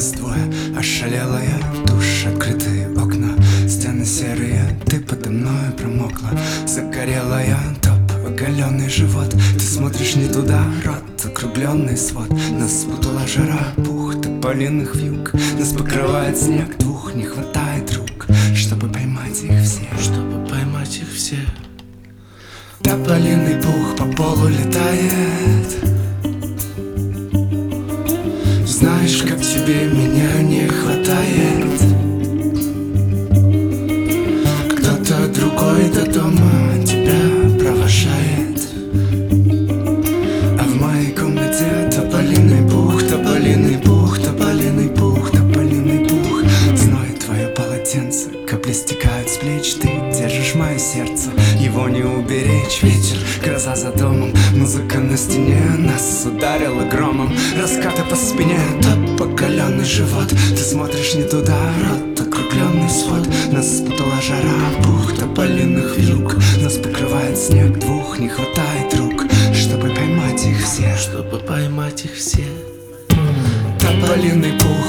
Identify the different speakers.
Speaker 1: нас двое. Ошалела я, в душ, открытые окна, стены серые, ты подо мною промокла. Загорела я, топ, оголенный живот. Ты смотришь не туда, рот, округленный свод. Нас спутала жара, пух тополиных вьюг. Нас покрывает снег, двух не хватает рук, чтобы поймать их все.
Speaker 2: Чтобы поймать их все.
Speaker 1: Тополиный пух по полу летает. Знаешь, как тебе меня не хватает. Кто-то другой до дома тебя провожает, а в моей комнате тополиный пух, тополиный пух, тополиный пух, тополиный пух. Зноет твое полотенце, капли стекают с плеч. Ты держишь мое сердце, его не уберечь. Ветер, гроза за домом, музыка на стене. Нас ударило громом, раскаты по спине. Топ, покаленный живот. Ты смотришь не туда, рот, округленный свод. Нас спутала жара, пух тополиных вьюг. Нас покрывает снег, двух не хватает рук, чтобы поймать их все.
Speaker 2: Чтобы поймать их все.
Speaker 1: Тополиный пух